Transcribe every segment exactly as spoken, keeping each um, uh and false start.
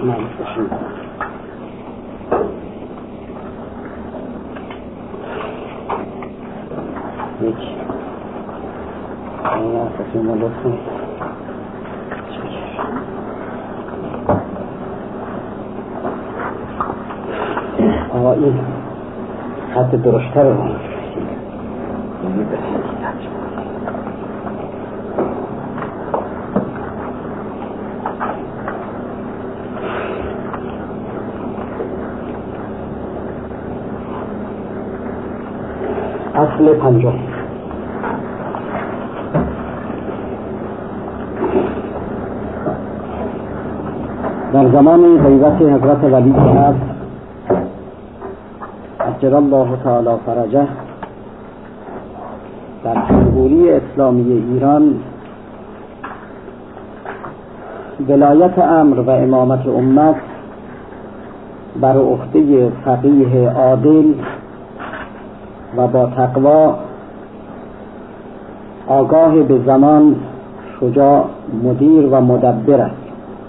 الرحمن الرحیم. یک این اساسی ملوثی آقا این خط درشتر رو اصل پنجم. در زمان غیبت حضرت ولی صاحب عجل الله تعالی فرجه در جمهوری اسلامی ایران ولایت امر و امامت امت بر عهده فقیه عادل و با تقوا آگاه به زمان شجاع مدیر و مدبر است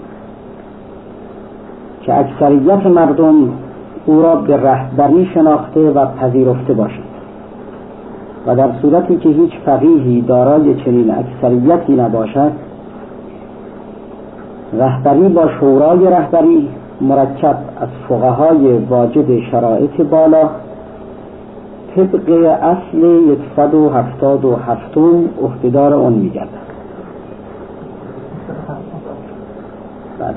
که اکثریت مردم او را به رهبری شناخته و پذیرفته باشد و در صورتی که هیچ فقیهی دارای چنین اکثریتی نباشد، رهبری با شورای رهبری مرکب از فقهای واجد شرایط بالا طبق اصل صد و هفتاد و هفتم عهدهدار اون می‌گردد. بله.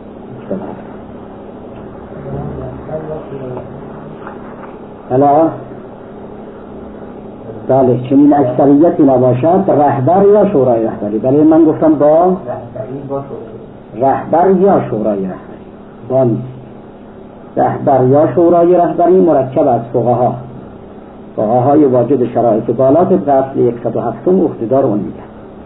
حالا بله چنین اکثریتی نباشد رهبر یا شورای رهبری. بله من گفتم با رهبر یا شورای رهبری با نیست. رهبر یا شورای رهبری مرکب از فقها فقهای واجد شرایط بالا طبق اصل صد و هفتم عهدهدار اون میگه.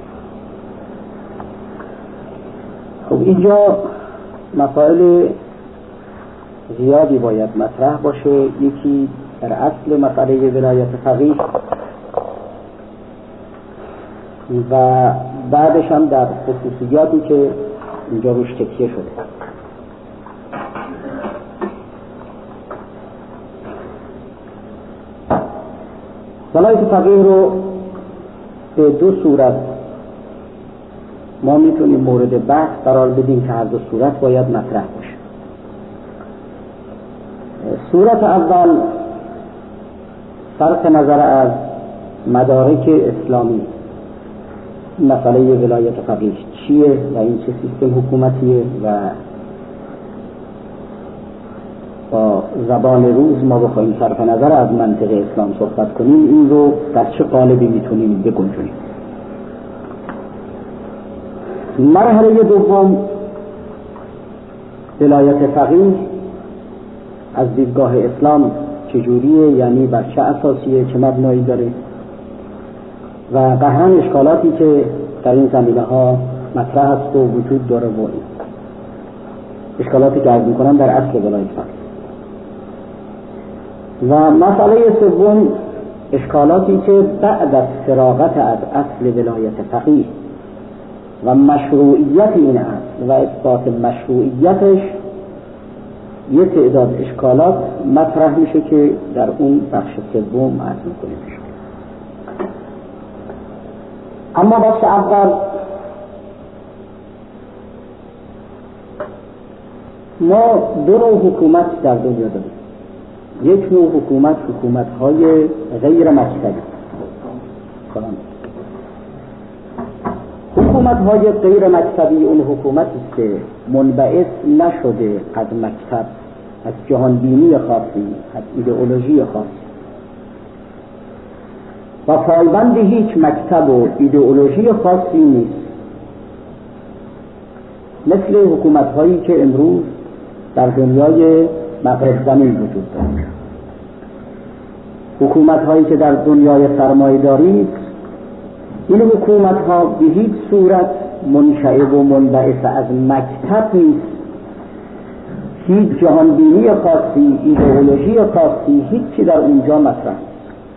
خب اینجا مسائل زیادی باید مطرح باشه. یکی در اصل مسئله ولایت فقیه و بعدش هم در خصوصیاتی که اینجا روش تکیه شده. ولایت فقیه رو به دو صورت ما میتونیم مورد بحث قرار بدیم که هر دو صورت باید مطرح باشه. صورت اول صرف نظر از مدارک اسلامی مسئله ولایت فقیه چیه و این چه سیستم حکومتیه و با زبان روز ما بخوایم صرف نظر از منطق اسلام صحبت کنیم این رو در چه قالبی میتونیم بگنجونیم. مرحله دوم ولایت فقیه از دیدگاه اسلام چجوریه، یعنی بر چه اساسیه، چه مبنایی داره و قهرن اشکالاتی که در این زمینه ها مطرح است و وجود داره و این اشکالاتی که عرض میکنم در اصل ولایت فقیه. و مسئله سوم اشکالاتی که بعد از فراغت از اصل ولایت فقیه و مشروعیت این اصل و اثبات مشروعیتش یه تعداد اشکالات مطرح میشه که در اون بخش سوم عرض میکنیم. اما بخش اول ما دو نوع حکومت در دنیا داریم. یک نوع حکومت حکومت‌های غیر مکتبی. حکومت‌های غیر مکتبی اون حکومتی که منبعث نشده از مکتب، از جهانبینی خاصی، از ایدئولوژی خاصی و پایبند هیچ مکتب و ایدئولوژی خاصی نیست، مثل حکومت‌هایی که امروز در دنیای مغرب زمین وجود دارد. حکومت‌هایی که در دنیای سرمایه‌داری این حکومت‌ها به هیچ صورت منشأ و منبعث از مکتب نیست، هیچ جهانبینی خاصی، ایدئولوژی خاصی، هیچی در اونجا مطرح نیست.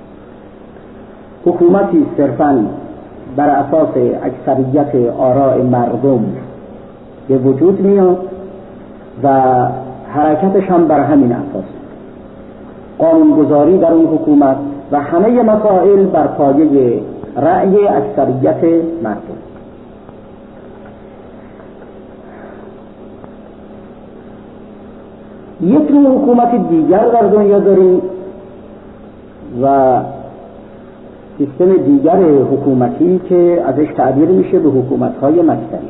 حکومتی صرفاً بر اساس اکثریت آراء مردم به وجود میاد و حرکتش هم بر همین اساس، قانونگذاری در اون حکومت و همه مسائل بر پایه رأی اکثریت مردم. یک نوع حکومت دیگر در دنیا داریم و سیستم دیگر حکومتی که ازش تعبیر میشه به حکومت‌های مکتبی.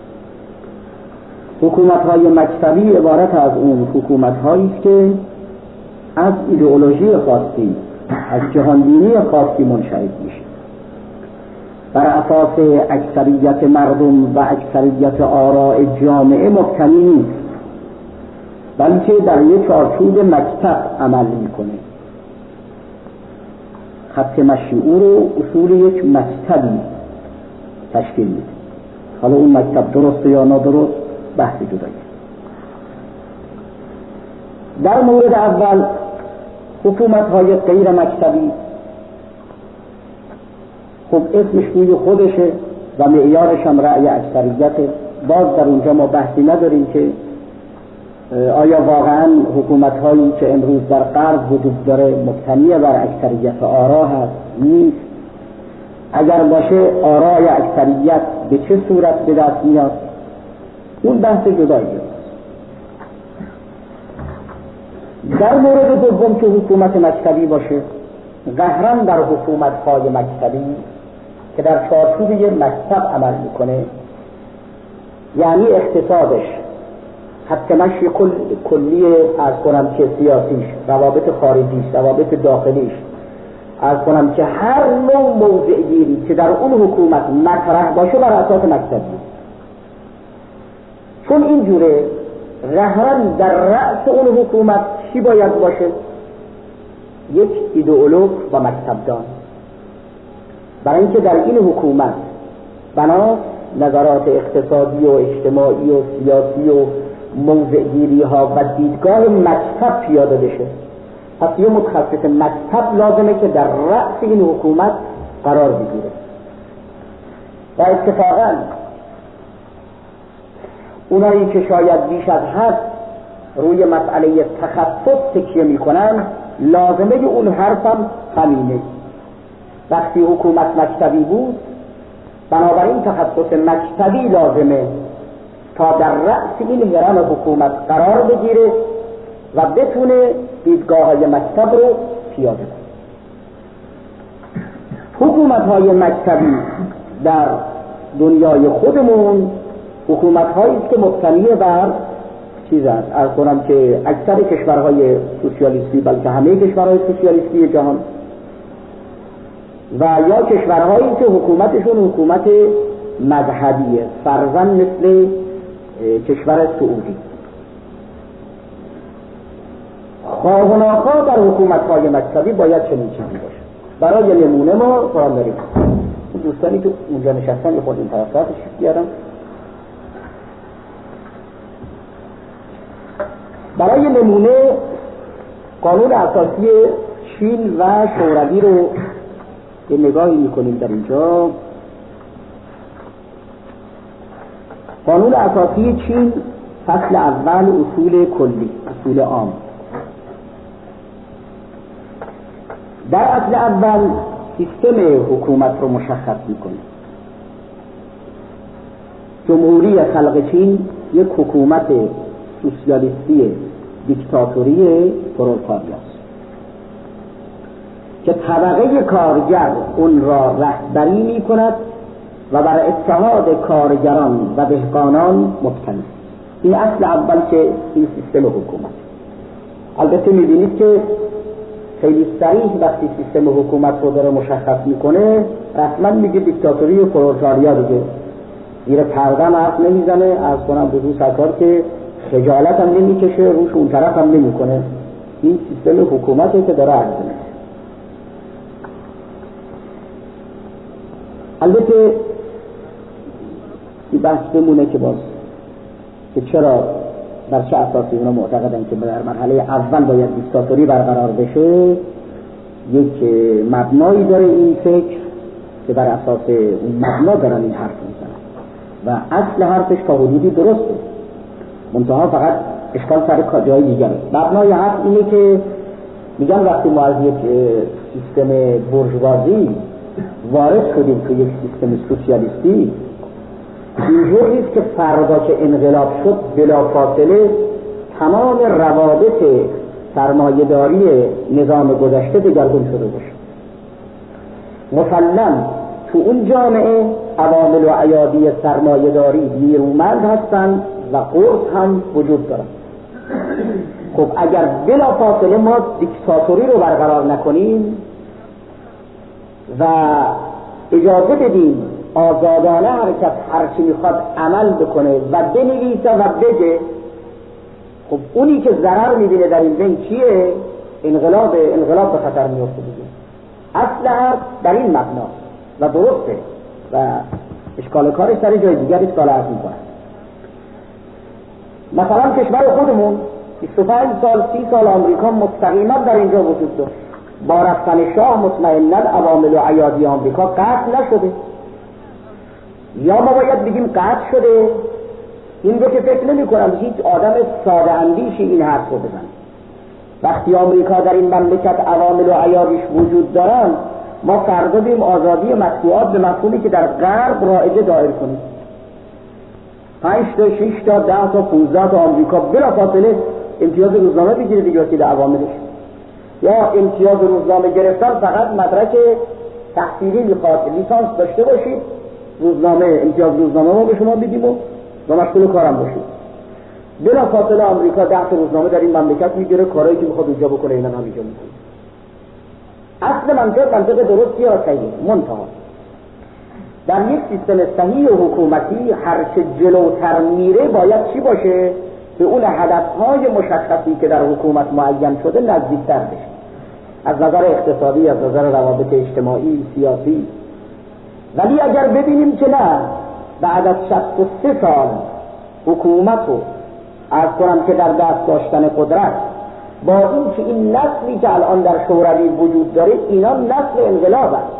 حکومت‌های مکتبی عبارت از اون حکومت‌هایی است که از ایدئولوژی خاصی، از جهانبینی خاصی منشأ میشه، بر اساس اکثریت مردم و اکثریت آراء جامعه مبتنی نیست، بلکه در یک چارچوب مکتب عمل میکنه. خط مشی او رو اصول یک مکتبی تشکیل میده. حالا اون مکتب درسته یا نادرست بحث جدایی. در مورد اول حکومت‌های غیر مکتبی، خب اسمش روی خودشه و معیارش هم رأی اکثریته. باز در اونجا ما بحثی نداریم که آیا واقعا حکومت‌هایی که امروز در غرب وجود داره مبتنی بر اکثریت آرا هست؟ نیست. اگر باشه آرای اکثریت به چه صورت به دست میاد؟ اون بحث جداییه. در مورد دوم که حکومت مکتبی باشه، قهرا در حکومت‌های مکتبی که در چارچوب یک مکتب عمل میکنه، یعنی اقتصادش، خط مشی کل، کلی از کنم که سیاسیش، روابط خارجیش، روابط داخلیش، از کنم که هر نوع موضع گیری که در اون حکومت مطرح باشه بر اساس مکتبی. چون اینجوره قهرا در رأس اون حکومت چی باید باشه؟ یک ایدئولوگ و مکتبدان. برای اینکه در این حکومت بنا نظرات اقتصادی و اجتماعی و سیاسی و موضعگیری ها و دیدگاه مکتب پیاده بشه، پس یه متخصص مکتب لازمه که در رأس این حکومت قرار بگیره. و اتفاقا اونایی که شاید بیش از حد روی مسئله تخصص تکیه میکنن، لازمه اون حرفم همینه. وقتی حکومت مکتبی بود، بنابراین تخصص مکتبی لازمه تا در رأس این هرم حکومت قرار بگیره و بتونه دیدگاه های مکتب رو پیاده کنه. حکومت های مکتبی در دنیای خودمون حکومت هایی است که مبتنی بر چیز است، از کنم که اکثر کشورهای سوسیالیستی، بلکه همه کشورهای سوسیالیستی جهان، و یا کشورهایی که حکومتشون حکومت مذهبیه، فرضاً مثل کشور سعودی. خواه و ناخواه در حکومت‌های مکتبی باید چنین چیزی باشه. برای نمونه ما قرآن داریم، دوستانی که اونجا نشستن یه خود این طرفاتش بیارم. برای نمونه قانون اساسی چین و شوروی رو یه نگاهی میکنیم در اینجا. قانون اساسی چین فصل اول اصول کلی، اصول عام. در اصل اول سیستم حکومت رو مشخص میکنه. جمهوری خلق چین یک حکومت سوسیالیستی دیکتاتوری پرولتاریاست که طبقه کارگر اون را رهبری می کند و بر اتحاد کارگران و دهقانان مبتنی. این اصل اول که این سیستم حکومت. البته می بینید که خیلی صریح وقتی سیستم حکومت رو داره مشخص میکنه رسما میگه دیکتاتوری و پرولتاریا دیگه، زیر پرده حرف نمیزنه، از کنم بزرگ سرکار که خجالت هم نمیکشه، روش اون طرف هم نمیکنه. این سیستم حکومته که داره عرض میکنه. البته این بحث بمونه که باز که چرا بر چه اساسی اونا معتقدن که در مرحله اول باید دیکتاتوری برقرار بشه. یک مبنایی داره این فکر که بر اساس اون مبنا دارن این حرف میزنن و اصل حرفش تا حدودی درسته، منتها فقط اشکال سر جای دیگره. مبنای حرف اینه که میگن وقتی ما از یک سیستم بورژوازی وارد شدیم تو یک سیستم سوسیالیستی، اینجور نیست که فردا که انقلاب شد بلافاصله تمام روابط سرمایه‌داری نظام گذشته دگرگون شده باشه. مسلم تو اون جامعه عوامل و ایادی سرمایه‌داری نیرومند هستند و قرص هم وجود دارند. خب اگر بلافاصله ما دیکتاتوری رو برقرار نکنیم و اجازه بدیم آزادانه هر کس هر چی میخواد عمل بکنه و بنویسه و بگه، خب اونی که ضرر میبینه در این بین چیه؟ انقلاب انقلاب به خطر میفته دیگه. اصلا در این مبنا و درسته و اشکال کارش سر جای دیگر اشکال عرض میکنه. مثلا کشور خودمون بیست و پنج سال سی سال آمریکا مستقیما در اینجا وجود داشت. با رفتن شاه مطمئنا عوامل و ایادی آمریکا قطع نشده، یا ما باید بگیم قطع شده. این رو که فکر نمی کنم هیچ آدم ساده اندیشی این حرف رو بزن. وقتی آمریکا در این مملکت عوامل و ایادیش وجود دارن، ما فردا بیم آزادی مطبوعات به مفهومی که در غرب رایجه دایر کنیم. پنج تا شش تا ده تا پونزده تا آمریکا بلافاصله امتیاز روزنامه بگیره دیگه که در عواملش، یا امتیاز روزنامه گرفتن فقط مدرک تحصیلی میخواد، لیسانس داشته باشید، روزنامه امتیاز روزنامه ما به شما بدیم و و مشغول کارم باشید. بلافاصله آمریکا ده تا روزنامه در این مملکت میگیره، کارایی که میخواد اونجا بکنه اینا هم اینجا میکنه. اصل منطق منطق درستی یا صحیح، منتها در یک سیستم صحیح و حکومتی هر چه جلوتر میره باید چی باشه؟ به اون هدفهای مشخصی که در حکومت معین شده نزدیکتر بشه، از نظر اقتصادی، از نظر روابط اجتماعی، سیاسی. ولی اگر ببینیم که نه، بعد از شصت و سه سال حکومت رو عرض کنم که در دست داشتن قدرت، با این که این نسلی که الان در شوروی وجود داره اینا نسل انقلاب هست،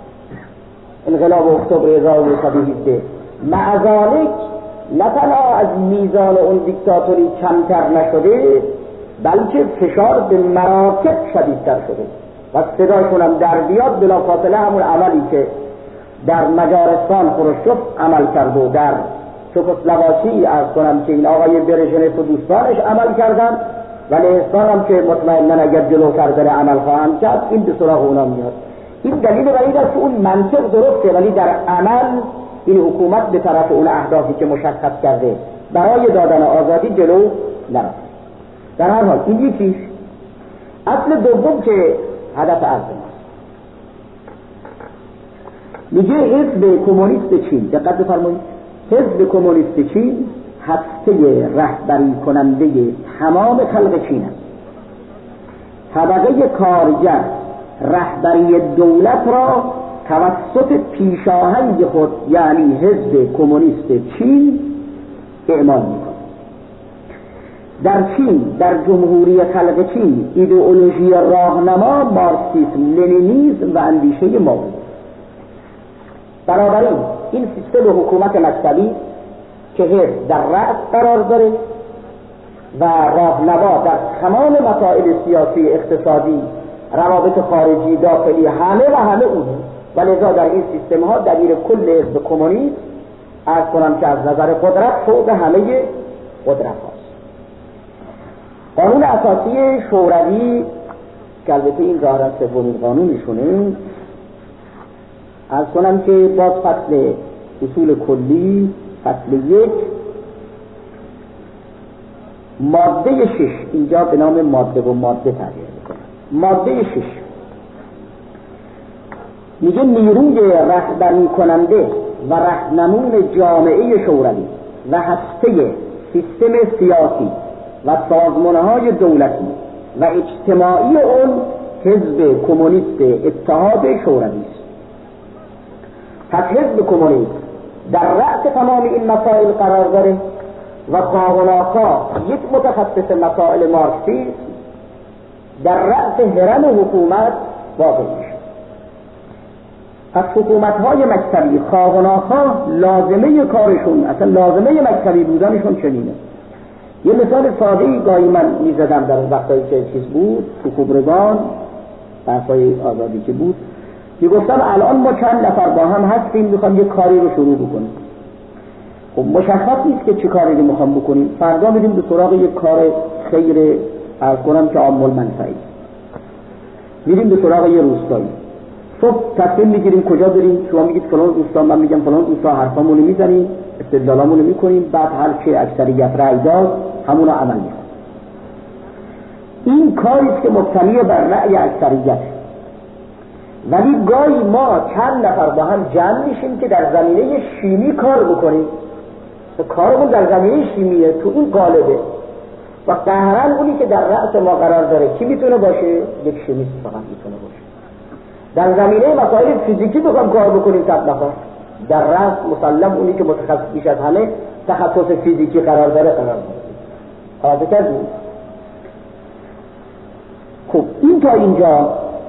انقلاب اکتبر هزار و نهصد و هفده، مع ذلک نه تنها از میزان اون دیکتاتوری کمتر نشده بلکه فشار به مراتب شدیدتر شده و صداشون هم در بیاد بلافاصله همون عملی که در مجارستان خروشچوف عمل کرد و در چکسلواکی عرض کنم که این آقای برژنف و دوستانش عمل کردن و لهستان هم که مطمئنن اگر جلوتر بره عمل خواهند کرد، این به سراغ اونا میاد. این دلیل بر این است که اون منطق درسته ولی در عمل این حکومت به طرف اون اهدافی که مشخص کرده برای دادن آزادی جلو نرفت. در هر حال این یکیش. اصل دوم که هدف ارز ماست، میگه حزب کمونیست چین، دقت بفرمایید، حزب کمونیست چین هسته رهبری کننده تمام خلق چین است. طبقه کارگر رهبری دولت را توسط پیشاهنگ خود یعنی حزب کمونیست چین اعمال می‌کند. در چین، در جمهوری خلق چین، ایدئولوژی راهنما مارکسیسم لنینیسم و اندیشه مائو. بنابراین این سیستم حکومت مکتبی که حزب در رأس قرار داره و راهنما در تمام مسائل سیاسی، اقتصادی، روابط خارجی، داخلی، همه و همه اون، و لذا در این سیستم ها دلیل کل حزب کمونیست عرض کنم که از نظر قدرت فوق همه قدرت هاست. قانون اساسی شوروی که البته این ظاهرا سومین قانونشونه، عرض کنم که باز فصل اصول کلی فصل یک ماده شش، اینجا به نام ماده و ماده تعبیر میکنه. ماده شش میگه نیروی رهبری کننده و راهنمون جامعه شوروی و هسته سیستم سیاسی و سازمانهای دولتی و اجتماعی اون حزب کمونیست اتحاد شوروی است. پس حزب کمونیست در رأس تمام این مسائل قرار داره و خواه و ناخواه یک متخصص مسائل مارکسیسم در رأس هرم حکومت واقع میشه. پس حکومت‌های مکتبی خواه و ناخواه لازمه کارشون، اصلا لازمه مکتبی بودنشون چنینه یه مثال ساده‌ای گاهی من می‌زدم در اون وقتایی که چیز بود تو خبرگان بحث‌های آزادی که بود، میگفتم الان ما چند نفر با هم هستیم میخوام یه کاری رو شروع بکنیم. خب مشخص نیست که چه کاری رو میخوام بکنیم، فردا میریم به سراغ یک کار خیر عرض کنم که عام المنفعه، میریم به سراغ یه روستایی، صبح تصمیم میگیریم کجا بریم، شما میگید فلان روستا، من میگم فلان روستا، حرفامون رو میزنیم، استدلالامون رو میکنیم، بعد هر چه اکثریت رأی داد همون رو عمل میکنیم. این کاری است که مبتنی بر رأی اکثریت. ولی گاهی ما چند نفر با هم جمع میشیم که در زمینه شیمی کار بکنیم، کارمون در زمینه شیمیه، تو این قالبه و قهرن اونی که در رأس ما قرار داره کی میتونه باشه؟ یک شیمیست فقط میتونه باشه. در زمینه مسائل فیزیکی بخوام کار بکنیم صد نفر، در رأس مسلم اونی که متخصص بیش از همه تخصص فیزیکی قرار داره قرار داره. حاضر کردیم؟ خب این تا اینجا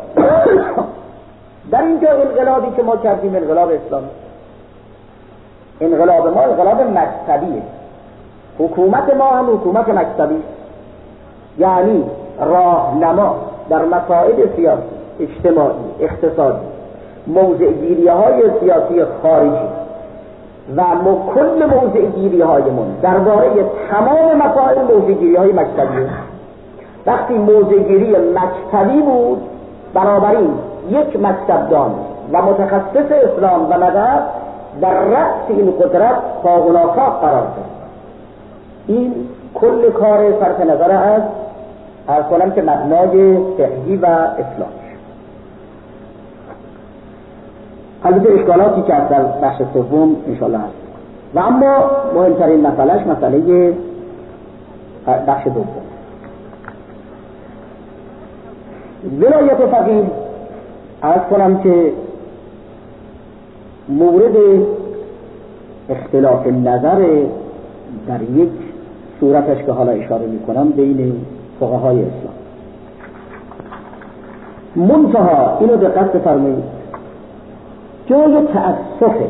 در اینجا انقلابی که ما کردیم انقلاب اسلامی، انقلاب ما انقلاب مکتبیه، حکومت ما هم حکومت مکتبی، یعنی راهنما در مسائل سیاسی، اجتماعی، اقتصادی، موضع گیری های سیاسی خارجی و کل موضع گیری هایمون درباره تمام مسائل موضع گیری های مکتبیه. وقتی موضع گیری مکتبی بود، بنابراین یک مکتبدان و متخصص اسلام و مذهب در رأس این قدرت پاغناکاف قرار دارد. این کل کار صرف نظر از از کنم که مبنای فقهی و اسلامی. البته اشکالاتی که در بخش سوم انشاءالله هست و اما مهمترین مسئلهش مسئله بخش دوم، ولایت فقیه. عرض کنم که مورد اختلاف نظر در یک صورتش که حالا اشاره میکنم بین فقهای اسلام. منتها اینو دقت بفرمایید، جای تأسفه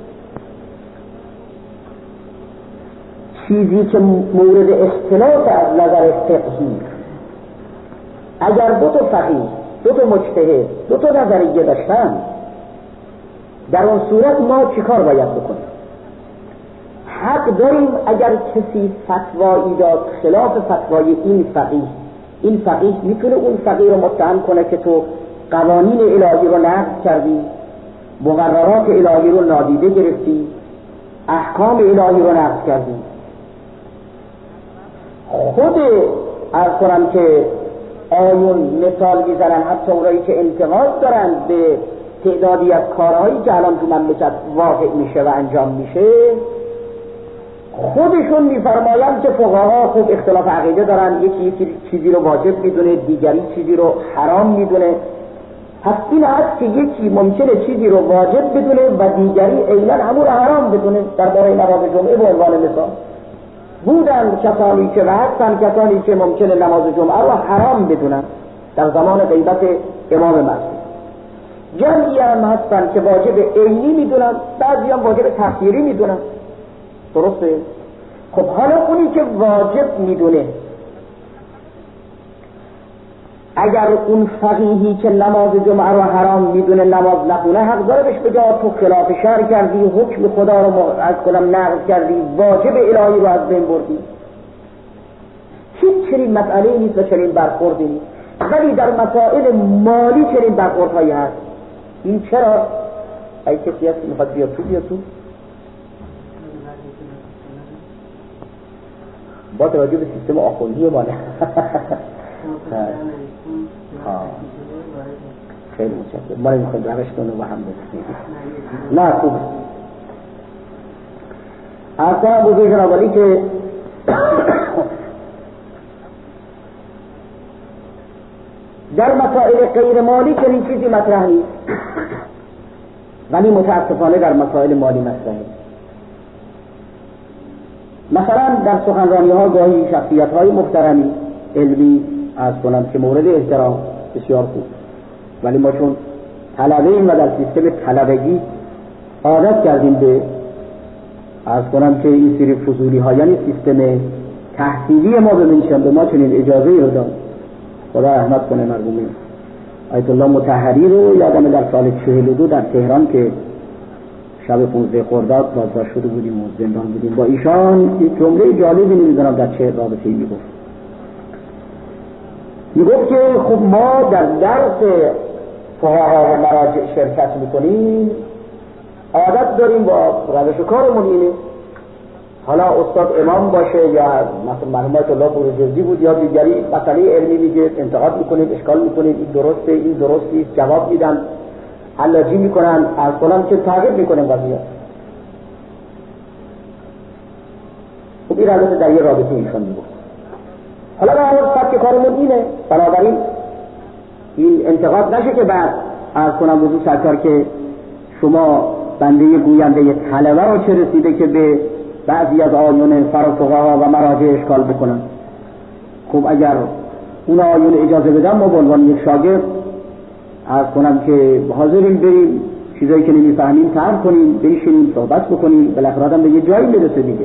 چیزی که مورد اختلاف از نظر فقهی، اگر دو تا فقیه، دو تا مجتهد، دو تا نظریه داشتن، در اون صورت ما چیکار باید بکنیم؟ حق داریم اگر کسی فتوایی داد خلاف فتوای این فقیه، این فقیه میتونه اون فقیه رو متهم کنه که تو قوانین الهی رو نقض کردی، مقررات الهی رو نادیده گرفتی، احکام الهی رو نقض کردی. خود عرض کنم که آیون مثال میزنن، حتی اونایی که انتقاد دارن به تعدادی از کارهایی که الان تو مملکت واقع میشه و انجام میشه، خودشون میفرمایند که فقها خوب اختلاف عقیده دارن، یکی یکی چیزی رو واجب میدونه، دیگری چیزی رو حرام میدونه. پس این هست که یکی ممکنه چیزی رو واجب بدونه و دیگری عیناً همون رو حرام بدونه. درباره نماز جمعه به عنوان مثال بودن کسانی که و هستن کسانی که ممکنه نماز جمعه رو حرام بدونن در زمان غیبت امام مهدی. جمعی هم هستن که واجب عینی میدونن، بعضی هم واجب تخییری میدونن. درسته؟ خب حالا اونی که واجب میدونه، اگر اون فقیهی که نماز جمعه رو حرام میدونه نماز نخونه، حق داره بهش بگه تو خلاف شرع کردی، حکم خدا رو از کنم نقض کردی، واجب الهی رو از بین بردی. هیچ چنین مسئله نیست و چنین برخوردی نیست. ولی در مسائل مالی چنین برخوردهایی هست. این چرا؟ ای کسی هست میخواد بیا تو بیا تو با توجه به سیستم آخوندی ماله. خیلی متشکرم. ما نمیخوایم روشتون رو با هم بسنیم. نه خوبه. اصلا بزرگ جنابالی که در مسائل غیر مالی چنین چیزی مطرح نیست، ولی متاسفانه در مسائل مالی مطرحه. مثلا در سخنرانی ها گاهی شخصیت های محترمی علمی از کنم که مورد احترام بسیار خوب، ولی ما چون طلبه ایم و در سیستم طلبگی عادت کردیم به از کنم که این سری فضولی ها، یعنی سیستم تحصیلی ما ببینشن به ما چنین اجازه رو داد. خدا رحمت کنه مرحوم آیت الله مطهری رو یادم در سال چهل و دو در تهران که شب پانزده خرداد بازداشت شده بودیم و زندان بودیم، با ایشان یک جمله جالبی نمیدونم در چه رابطه‌ای میگفت. میگفت که خب ما در درس فقها و مراجع شرکت میکنیم، عادت داریم با روش کارمون اینه، حالا استاد امام باشه یا مثلا مرحوم آیت الله بروجردی بود یا دیگری مسئله علمی میگه انتقاد میکنیم، اشکال میکنیم، این درسته این درست نیست، جواب میدن، علاجی میکنن، از کنم که تعقیب میکنیم قضیه. خب این البته در یه رابطه ایشان میگفت. حالا به هر سبک کارمون اینه، بنابراین این انتقاد نشه که بعد از کنم وضوع سرکار که شما بنده گوینده طلبه رو چه رسیده که به بعضی از آیون فقها و مراجع اشکال بکنن. خب اگر اون آیون اجازه بدن ما به عنوان یک شاگرد عرض کنم که حاضریم بریم چیزایی که نمیفهمیم طرح کنیم، بنشینیم صحبت بکنیم، بالاخره آدم به یه جایی میرسه دیگه.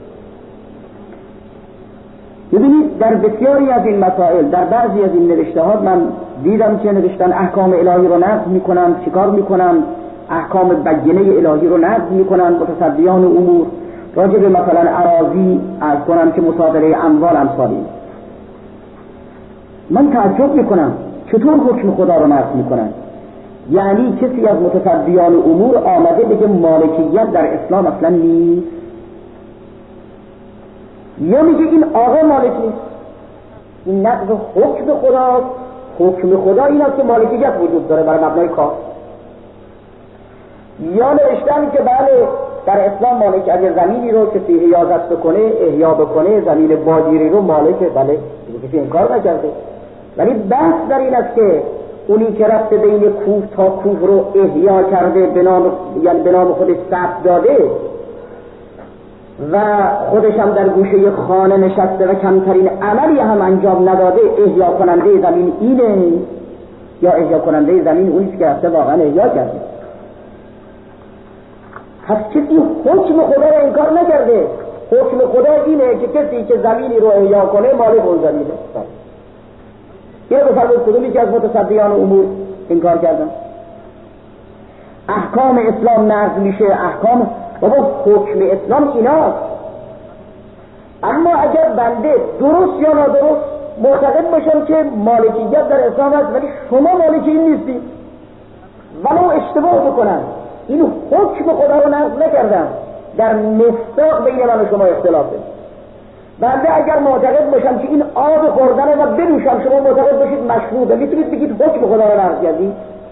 ببینید در بسیاری از این مسائل، در بعضی از این نوشته‌ها من دیدم که نوشتن احکام الهی رو نقض میکنن، چیکار میکنن؟ احکام بیینه الهی رو نقض میکنن متصدیان امور، راجع به مثلا اراضی عرض کنم که مصادره اموال امثالی. من تعجب میکنم چطور حکم خدا رو نقض میکنن؟ یعنی کسی از متصدیان امور آمده بگه مالکیت در اسلام اصلا نیست، یا میگه این آقا مالک نیست. این نقض حکم خداست. حکم خدا این است که مالکیت وجود داره برای مبنای کار. یا نوشتن که بله در اسلام مالک اگر زمینی رو کسی حیازت بکنه، احیا بکنه، زمین باجیری رو مالکه، بله کسی انکار نکرده. ولی بحث در این است که اونی که رفته بین کوه تا کوه رو احیا کرده، به نام یعنی به نام خودش ثبت داده و خودش هم در گوشه خانه نشسته و کمترین عملی هم انجام نداده، احیا کننده زمین اینه یا احیا کننده زمین اونیست که رفته واقعا احیا کرده؟ پس کسی حکم خدا رو انکار نکرده. حکم خدا اینه که کسی که زمینی رو احیا کنه مالک اون زمینه. اینو بفرمایید کدومی که از متصدیان امور انکار کردن؟ احکام اسلام نقض میشه، احکام بابا حکم اسلام ایناست. اما اگر بنده درست یا نادرست معتقد باشم که مالکیت در اسلام هست ولی شما مالک این نیستی، ولو اشتباه بکنن، این حکم خدا رو نقض نکردن، در مصداق بین من و شما اختلافه. بنده اگر معتقد باشم که این آب خوردنه و بنوشم، شما معتقد باشید مشروبه، میتونید بگید حکم خدا رو نقض کردی؟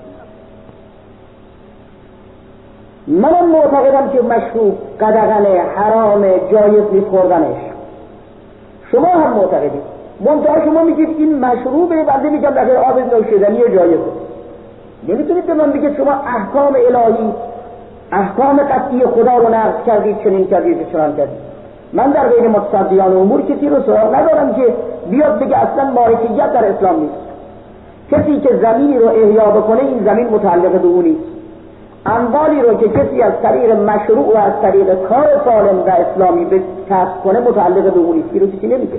منم معتقدم که مشروب قدغنه، حرامه، جایز نیست خوردنش. شما هم معتقدید، منتها شما میگید این مشروبه، بنده میگم بخیر آب نوشیدنی جایزه. نمیتونید به من بگید شما احکام الهی، احکام قطعی خدا رو نقض کردید، چنین کردید چنان کردید. من در بین متصدیان امور کسی رو سراغ ندارم که بیاد بگه اصلا مالکیت در اسلام نیست. کسی که زمینی رو احیا بکنه این زمین متعلق به اون نیست. اموالی رو که کسی از طریق مشروع و از طریق کار سالم و اسلامی به کسب کنه متعلق به اون نیست. رو کسی نمیگه.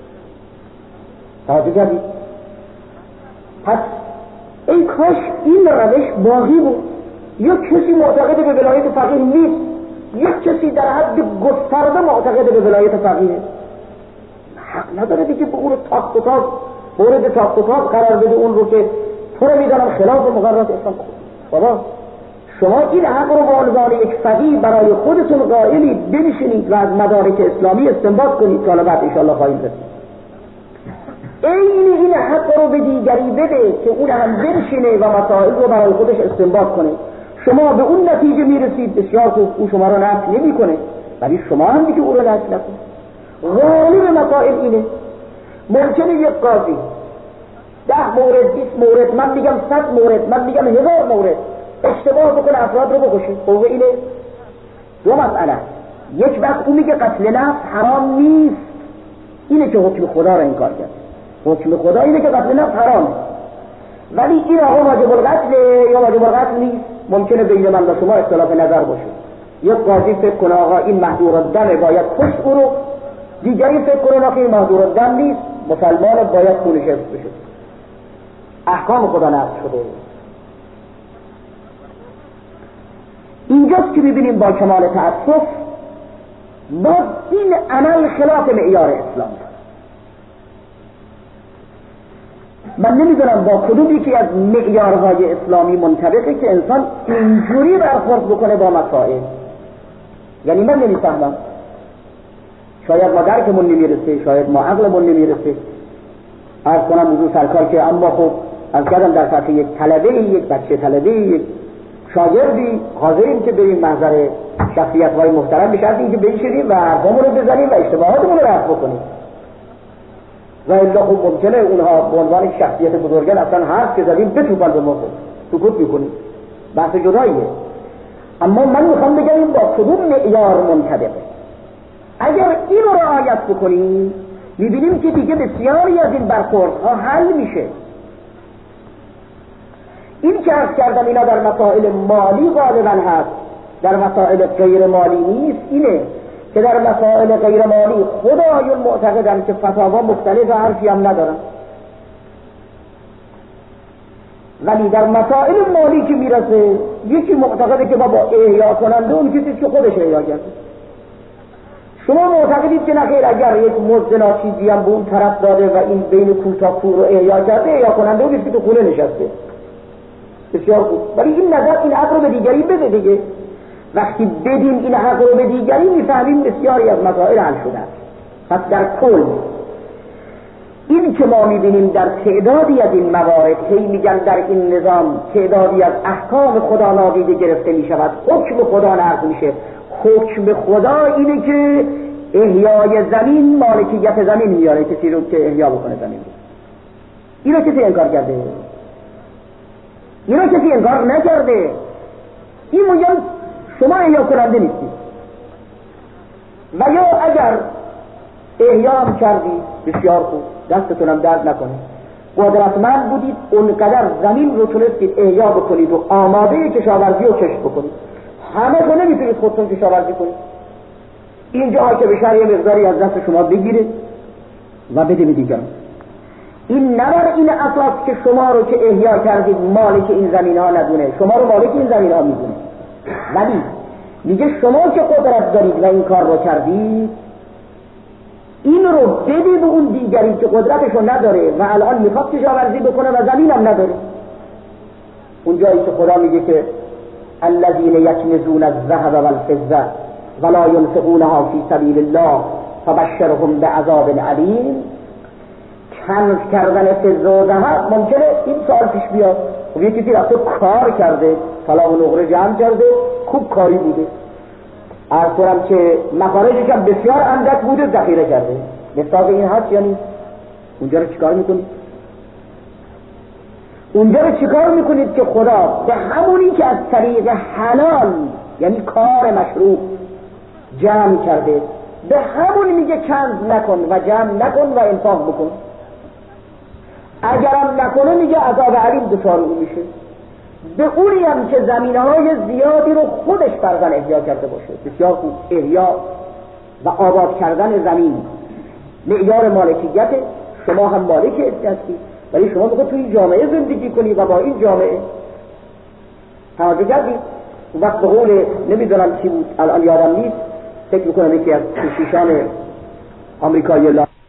توجه کردید؟ پس ای کاش این روش باقی بود. یا کسی معتقد به ولایت فقیه نیست، یک کسی در حد گسترده معتقد به ولایت فقیه، حق نداره دیگه به اون تاق و تاق مورد تاق و تاق قرار بده اون رو که تو رو میدانم خلاف مقررات اسلام. بابا شما این حق رو به عنوان یک فقیه برای خودتون قائلید، بنشینید و از مدارک اسلامی استنباط کنید که حالا بعد انشاءالله خواهیم رسید. این این حق رو به دیگری بده که اون هم بنشینه و مسائل رو برای خودش استنباط کنه. شما به اون نتیجه میرسید بسیار خوب، او شما رو نفی نمی کنه، ولی شما هم دیگه او رو نفی نکنه. غالب مسائل اینه. ممکنه یک قاضی ده مورد، بیست مورد، من میگم صد مورد، من میگم هزار مورد اشتباه بکنه افراد رو بکشه. قوه اینه. دو مسئله، یک وقت او میگه قتل نفس حرام نیست، اینه که حکم خدا رو انکار کرد. حکم خدا اینه که قتل نفس حرامه، ولی این آقا واجب القتل یا واجب القتل نیست. ممکنه بین من و شما اختلاف نظر باشه. یک قاضی فکر کنه آقا این محظور الدم باید کشت او رو، دیگری فکر کنه که محدور الدم نیست، مسلمان باید خونش حفظ بشه، احکام خدا نقض شده. اینجاست که میبینیم با کمال تأسف با این عمل خلاف معیار اسلام. من نمیدونم با کدوم یکی از معیارهای اسلامی منطبقه که انسان اینجوری برخورد بکنه با مسائل. یعنی من نمیفهمم، شاید ما درکمون نمیرسه، شاید ما عقلمون نمیرسه. عرض کنم موضوع سرکار که اما خب از کردم در سطح یک طلبه، یک بچه طلبه، یک شاگردی حاضریم که بریم محضر شخصیت‌های محترم بشرط اینکه بشینیم و حرفامون رو بزنیم و اشتباهاتمون رو رفع بکنیم. و الا خب ممکنه اونها به عنوان شخصیت بزرگان اصلا حرف که زدیم بتوبن به ما سکوت میکنیم، بحث جداییه. اما من میخوام بگم این با کدوم معیار منطبقه. اگر این رو رعایت بکنیم میبینیم که دیگه بسیاری از این برخوردها حل میشه. این که عرض کردم اینا در مسائل مالی غالبا هست، در مسائل غیر مالی نیست. اینه که در مسائل غیر مالی خدایون معتقدن که فتاوا مختلف و حرفی هم ندارن، ولی در مسائل مالی که میرسه یکی معتقده که بابا احیا کننده اون کسی که خودش احیا کرده. شما معتقدید که نخیر اگر یک مزدنا چیزی هم به اون طرف داده و این بین کوتا کور رو احیا کرده، احیا کننده اون کسی که خونه نشسته. بسیار خوب، ولی این نظر این حق رو به دیگری بده دیگه. وقتی بدیم این حق رو به دیگری میفهمیم بسیاری از مسائل حل شده است. پس در کل این که ما میبینیم در تعدادی از این موارد هی میگن در این نظام تعدادی از احکام خدا نادیده گرفته میشود، حکم خدا نقض میشه. حکم خدا اینه که احیای زمین مالکیت زمین میاره، کسی رو که احیا بکنه زمین رو. اینو کسی انکار کرده؟ اینو کسی انکار نکرده. این میگن شما احیا کننده نیستی و یا اگر احیا هم کردی بسیار خوب، دستتونم درد نکنه، قدرتمند بودید اونقدر زمین رو تونستید احیا بکنید و آماده کشاورزی رو کشت بکنید، همه رو نمیتونید خودتون کشاورزی کنید. اینجا که بشر یه مقداری از دست شما بگیره و بده به دیگران. این نبر این اساس که شما رو که احیا کردید مالک این زمین ها ندونه، شما رو مالک این زمین ها میدونه، ولی میگه شما که قدرت دارید و این کار رو کردید، این رو بده به اون دیگری که قدرتشو نداره و الان میخواد کشاورزی بکنه و زمین هم نداره. اونجایی که خدا میگه که الذین یکنزون الذهب والفضة ولا ينفقونها فی سبیل الله فبشرهم بعذاب علیم. کنز کردن فضه و ذهب ممکنه این سال پیش بیاد، و یه کسی رفته کار کرده، طلا و نقره جمع کرده، خوب کاری بوده، عرض کنم که مخارجش هم بسیار اندک بوده، ذخیره کرده. مثال این هست یا نیست؟ اونجا رو چیکار میکنید؟ اونجا رو چیکار میکنید که خدا به همونی که از طریق حلال یعنی کار مشروع جمع کرده، به همونی میگه کنز نکن و جمع نکن و انفاق بکن. اگرم نکنه میگه عذاب علیم دچار او میشه. به اونی هم که زمینهای زیادی رو خودش فرزن احیا کرده باشه. بسیار خوب، احیا و آباد کردن زمین معیار مالکیت، شما هم مالک هستی، ولی شما میخواد توی این جامعه زندگی کنی و با این جامعه توجه کردی. وقت به قول نمیدونم چی بود الان یادم نیست، فکر میکنم یکی از کشیشان آمریکایی